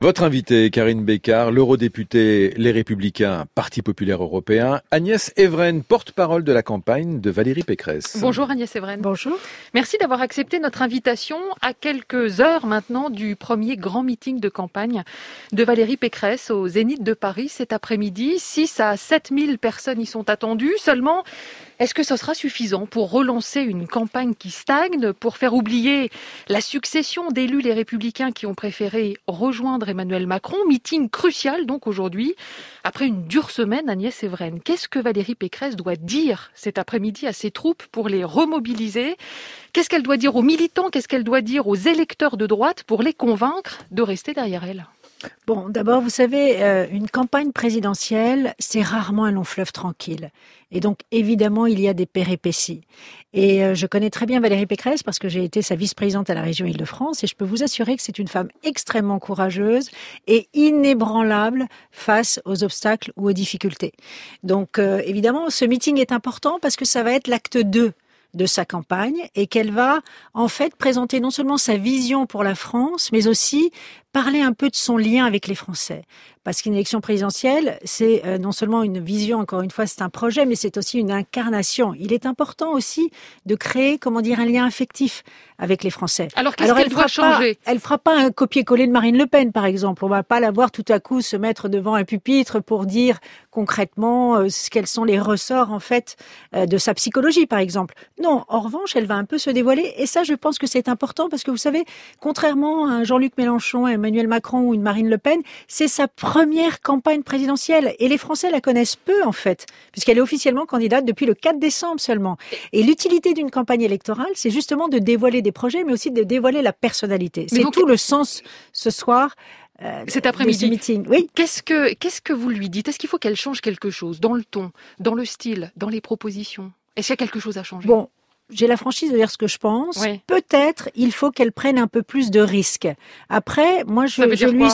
Votre invitée, Karine Bécard, l'eurodéputée Les Républicains, Parti populaire européen, Agnès Evren, porte-parole de la campagne de Valérie Pécresse. Bonjour Agnès Evren. Bonjour. Merci d'avoir accepté notre invitation à quelques heures maintenant du premier grand meeting de campagne de Valérie Pécresse au Zénith de Paris cet après-midi. 6 à 7 000 personnes y sont attendues. Seulement, est-ce que ce sera suffisant pour relancer une campagne qui stagne, pour faire oublier la succession d'élus Les Républicains qui ont préféré rejoindre Emmanuel Macron? Meeting crucial donc aujourd'hui. Après une dure semaine, Agnès Evren, qu'est-ce que Valérie Pécresse doit dire cet après-midi à ses troupes pour les remobiliser? Qu'est-ce qu'elle doit dire aux militants? Qu'est-ce qu'elle doit dire aux électeurs de droite pour les convaincre de rester derrière elle? Bon, d'abord, vous savez, une campagne présidentielle, c'est rarement un long fleuve tranquille. Et donc, évidemment, il y a des péripéties. Et je connais très bien Valérie Pécresse parce que j'ai été sa vice-présidente à la région Île-de-France et je peux vous assurer que c'est une femme extrêmement courageuse et inébranlable face aux obstacles ou aux difficultés. Donc, évidemment, ce meeting est important parce que ça va être l'acte 2 de sa campagne et qu'elle va en fait présenter non seulement sa vision pour la France, mais aussi parler un peu de son lien avec les Français. Parce qu'une élection présidentielle, c'est non seulement une vision, encore une fois, c'est un projet, mais c'est aussi une incarnation. Il est important aussi de créer, un lien affectif avec les Français. Alors qu'est-ce qu'elle doit changer? Elle fera pas un copier-coller de Marine Le Pen, par exemple. On va pas la voir tout à coup se mettre devant un pupitre pour dire concrètement quels sont les ressorts, en fait, de sa psychologie, par exemple. Non, en revanche, elle va un peu se dévoiler. Et ça, je pense que c'est important parce que vous savez, contrairement à un Jean-Luc Mélenchon, Emmanuel Macron ou une Marine Le Pen, c'est sa première campagne présidentielle. Et les Français la connaissent peu, en fait, puisqu'elle est officiellement candidate depuis le 4 décembre seulement. Et l'utilité d'une campagne électorale, c'est justement de dévoiler des projets, mais aussi de dévoiler la personnalité. C'est tout le sens, ce soir, cet après-midi. de ce meeting. Oui. Qu'est-ce que vous lui dites? Est-ce qu'il faut qu'elle change quelque chose dans le ton, dans le style, dans les propositions? Est-ce qu'il y a quelque chose à changer? Bon. J'ai la franchise de dire ce que je pense. Oui. Peut-être, il faut qu'elle prenne un peu plus de risques. Après, moi, je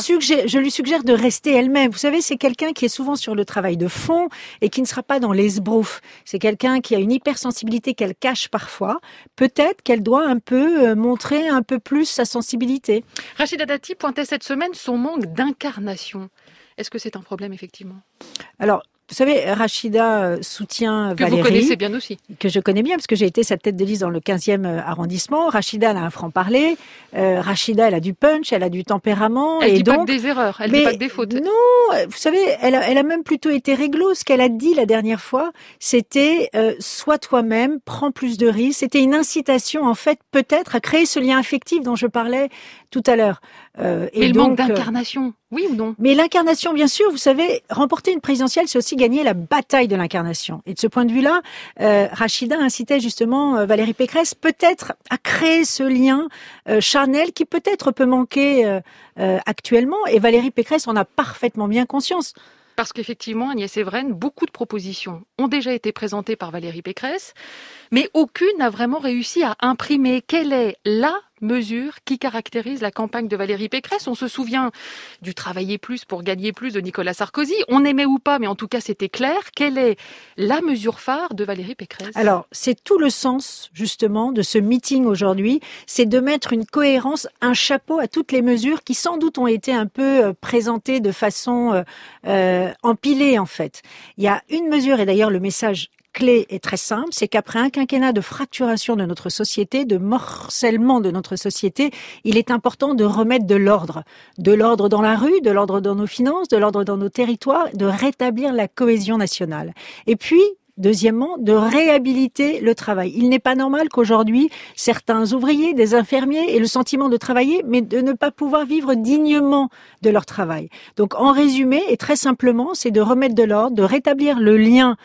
lui suggère de rester elle-même. Vous savez, c'est quelqu'un qui est souvent sur le travail de fond et qui ne sera pas dans l'esbrouf. C'est quelqu'un qui a une hypersensibilité qu'elle cache parfois. Peut-être qu'elle doit un peu montrer un peu plus sa sensibilité. Rachida Dati pointait cette semaine son manque d'incarnation. Est-ce que c'est un problème, effectivement? Alors, vous savez, Rachida soutient Valérie. Que vous connaissez bien aussi. Que je connais bien, parce que j'ai été sa tête de liste dans le 15e arrondissement. Rachida, elle a un franc-parler. Rachida, elle a du punch, elle a du tempérament. Elle dit pas que des erreurs, elle dit pas que des fautes. Non, vous savez, elle a même plutôt été réglo. Ce qu'elle a dit la dernière fois, c'était sois toi-même, prends plus de risques. C'était une incitation, en fait, peut-être, à créer ce lien affectif dont je parlais tout à l'heure. Mais le manque d'incarnation, oui ou non? Mais l'incarnation, bien sûr, vous savez, remporter une présidentielle, c'est aussi gagner la bataille de l'incarnation. Et de ce point de vue-là, Rachida incitait justement Valérie Pécresse peut-être à créer ce lien charnel qui peut-être peut manquer actuellement. Et Valérie Pécresse en a parfaitement bien conscience. Parce qu'effectivement, Agnès Evren, beaucoup de propositions ont déjà été présentées par Valérie Pécresse, mais aucune n'a vraiment réussi à imprimer quelle est la mesure qui caractérise la campagne de Valérie Pécresse. On se souvient du travailler plus pour gagner plus de Nicolas Sarkozy. On aimait ou pas, mais en tout cas, c'était clair. Quelle est la mesure phare de Valérie Pécresse? Alors, c'est tout le sens, justement, de ce meeting aujourd'hui. C'est de mettre une cohérence, un chapeau à toutes les mesures qui, sans doute, ont été un peu présentées de façon empilée, en fait. Il y a une mesure, et d'ailleurs, le message clé est très simple, c'est qu'après un quinquennat de fracturation de notre société, de morcellement de notre société, il est important de remettre de l'ordre. De l'ordre dans la rue, de l'ordre dans nos finances, de l'ordre dans nos territoires, de rétablir la cohésion nationale. Et puis, deuxièmement, de réhabiliter le travail. Il n'est pas normal qu'aujourd'hui, certains ouvriers, des infirmiers aient le sentiment de travailler, mais de ne pas pouvoir vivre dignement de leur travail. Donc, en résumé, et très simplement, c'est de remettre de l'ordre, de rétablir le lien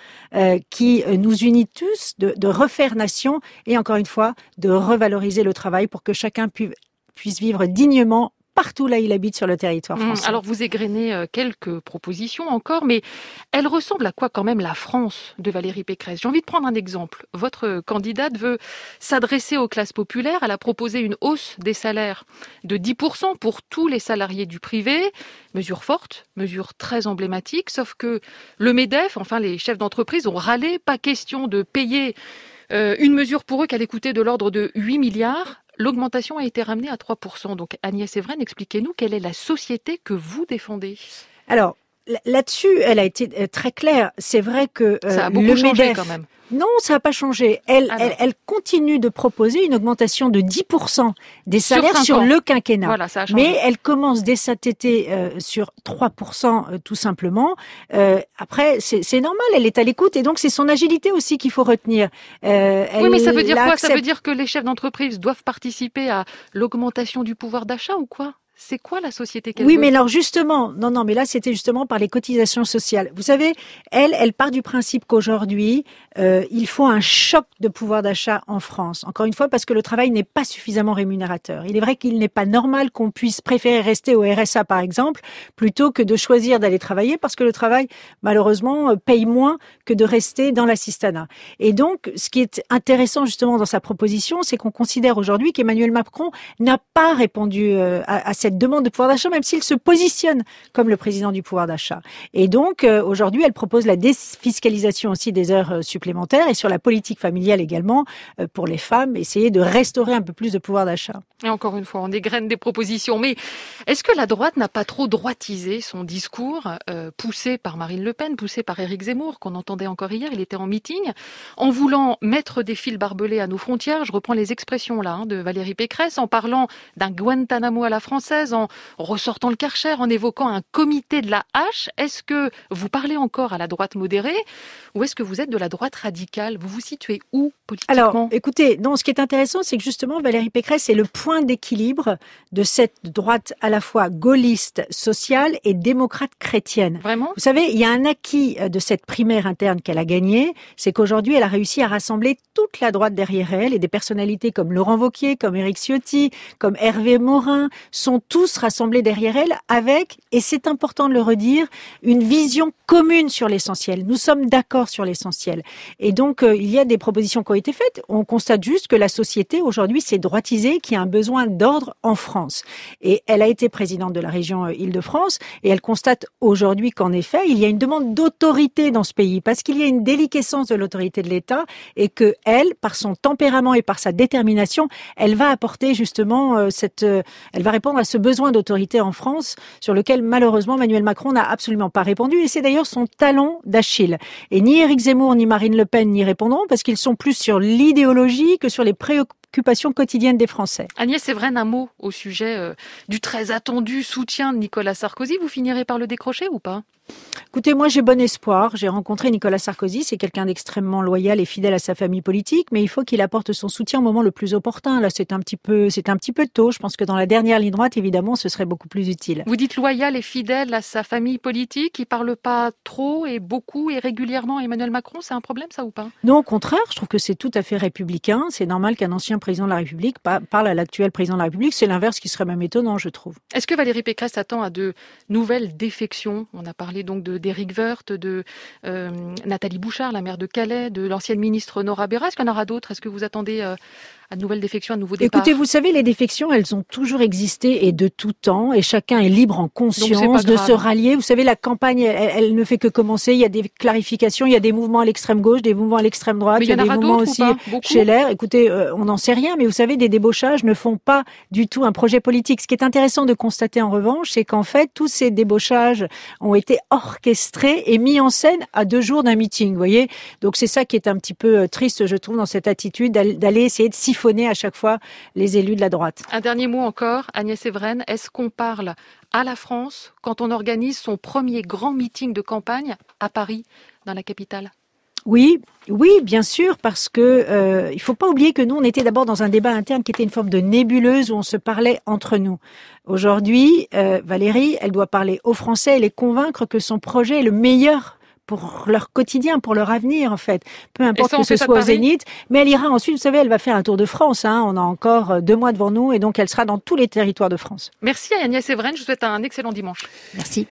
qui nous unit tous, de refaire nation, et encore une fois, de revaloriser le travail pour que chacun puisse vivre dignement partout là où il habite sur le territoire français. Alors vous égrenez quelques propositions encore, mais elle ressemble à quoi quand même la France de Valérie Pécresse? J'ai envie de prendre un exemple. Votre candidate veut s'adresser aux classes populaires. Elle a proposé une hausse des salaires de 10% pour tous les salariés du privé. Mesure forte, mesure très emblématique, sauf que le MEDEF, enfin les chefs d'entreprise ont râlé. Pas question de payer une mesure pour eux qui allait coûter de l'ordre de 8 milliards. l'augmentation a été ramenée à 3%. Donc Agnès Evren, expliquez-nous quelle est la société que vous défendez. Alors, là-dessus, elle a été très claire. C'est vrai que ça a beaucoup changé quand même. Non, ça n'a pas changé. Elle continue de proposer une augmentation de 10% des salaires sur le quinquennat. Voilà, ça a changé. Mais elle commence dès cet été sur 3% tout simplement. Après, c'est normal, elle est à l'écoute et donc c'est son agilité aussi qu'il faut retenir. Oui, mais ça veut dire quoi ? Ça veut dire que les chefs d'entreprise doivent participer à l'augmentation du pouvoir d'achat ou quoi ? C'est quoi la société qu'elle veut ? Oui, mais alors justement, non, mais là c'était justement par les cotisations sociales. Vous savez, elle part du principe qu'aujourd'hui, il faut un choc de pouvoir d'achat en France. Encore une fois, parce que le travail n'est pas suffisamment rémunérateur. Il est vrai qu'il n'est pas normal qu'on puisse préférer rester au RSA, par exemple, plutôt que de choisir d'aller travailler, parce que le travail, malheureusement, paye moins que de rester dans l'assistanat. Et donc, ce qui est intéressant justement dans sa proposition, c'est qu'on considère aujourd'hui qu'Emmanuel Macron n'a pas répondu à cette demande de pouvoir d'achat, même s'il se positionne comme le président du pouvoir d'achat. Et donc, aujourd'hui, elle propose la défiscalisation aussi des heures supplémentaires et sur la politique familiale également, pour les femmes, essayer de restaurer un peu plus de pouvoir d'achat. Et encore une fois, on égrène des propositions. Mais est-ce que la droite n'a pas trop droitisé son discours, poussé par Marine Le Pen, poussé par Éric Zemmour, qu'on entendait encore hier, il était en meeting, en voulant mettre des fils barbelés à nos frontières, je reprends les expressions là de Valérie Pécresse, en parlant d'un Guantanamo à la française, en ressortant le Karcher, en évoquant un comité de la hache. Est-ce que vous parlez encore à la droite modérée ou est-ce que vous êtes de la droite radicale ? Vous vous situez où politiquement ? Alors, écoutez, non, ce qui est intéressant, c'est que justement, Valérie Pécresse est le point d'équilibre de cette droite à la fois gaulliste, sociale et démocrate chrétienne. Vraiment ? Vous savez, il y a un acquis de cette primaire interne qu'elle a gagnée, c'est qu'aujourd'hui, elle a réussi à rassembler toute la droite derrière elle et des personnalités comme Laurent Wauquiez, comme Éric Ciotti, comme Hervé Morin, sont tous rassemblés derrière elle avec, et c'est important de le redire, une vision commune sur l'essentiel. Nous sommes d'accord sur l'essentiel. Et donc, il y a des propositions qui ont été faites. On constate juste que la société, aujourd'hui, s'est droitisée, qu'il y a un besoin d'ordre en France. Et elle a été présidente de la région Île-de-France, et elle constate aujourd'hui qu'en effet, il y a une demande d'autorité dans ce pays, parce qu'il y a une déliquescence de l'autorité de l'État, et que elle, par son tempérament et par sa détermination, elle va apporter justement elle va répondre à ce besoin d'autorité en France, sur lequel malheureusement Emmanuel Macron n'a absolument pas répondu, et c'est d'ailleurs son talon d'Achille. Et ni Éric Zemmour ni Marine Le Pen n'y répondront, parce qu'ils sont plus sur l'idéologie que sur les préoccupations quotidiennes des Français. Agnès Evren, un mot au sujet du très attendu soutien de Nicolas Sarkozy. Vous finirez par le décrocher ou pas ? Écoutez, moi j'ai bon espoir. J'ai rencontré Nicolas Sarkozy, c'est quelqu'un d'extrêmement loyal et fidèle à sa famille politique, mais il faut qu'il apporte son soutien au moment le plus opportun. Là, c'est un petit peu tôt. Je pense que dans la dernière ligne droite, évidemment, ce serait beaucoup plus utile. Vous dites loyal et fidèle à sa famille politique, il parle pas trop et beaucoup et régulièrement à Emmanuel Macron, c'est un problème ça ou pas ? Non, au contraire, je trouve que c'est tout à fait républicain. C'est normal qu'un ancien président de la République parle à l'actuel président de la République. C'est l'inverse qui serait même étonnant, je trouve. Est-ce que Valérie Pécresse attend à de nouvelles défections ? On a parlé donc d'Éric Woerth, de Nathalie Bouchard, la maire de Calais, de l'ancienne ministre Nora Berra. Est-ce qu'il y en aura d'autres ? Est-ce que vous attendez à de nouvelles défections, à de nouveaux départs ? Écoutez, vous savez, les défections, elles ont toujours existé et de tout temps, et chacun est libre en conscience de se rallier. Vous savez, la campagne, elle ne fait que commencer. Il y a des clarifications, il y a des mouvements à l'extrême gauche, des mouvements à l'extrême droite, il y a des mouvements aussi chez l'air. Écoutez, on n'en sait rien, mais vous savez, des débauchages ne font pas du tout un projet politique. Ce qui est intéressant de constater en revanche, c'est qu'en fait, tous ces débauchages ont été orchestrés et mis en scène à 2 jours d'un meeting, vous voyez. Donc c'est ça qui est un petit peu triste, je trouve, dans cette attitude d'aller essayer de siphonner à chaque fois les élus de la droite. Un dernier mot encore, Agnès Evren, est-ce qu'on parle à la France quand on organise son premier grand meeting de campagne à Paris, dans la capitale ? Oui, bien sûr, parce que il faut pas oublier que nous, on était d'abord dans un débat interne qui était une forme de nébuleuse où on se parlait entre nous. Aujourd'hui, Valérie, elle doit parler aux Français et les convaincre que son projet est le meilleur pour leur quotidien, pour leur avenir, en fait. Peu importe que ce soit au Zénith. Mais elle ira ensuite, vous savez, elle va faire un tour de France. On a encore 2 mois devant nous et donc elle sera dans tous les territoires de France. Merci Agnès Evren, je vous souhaite un excellent dimanche. Merci.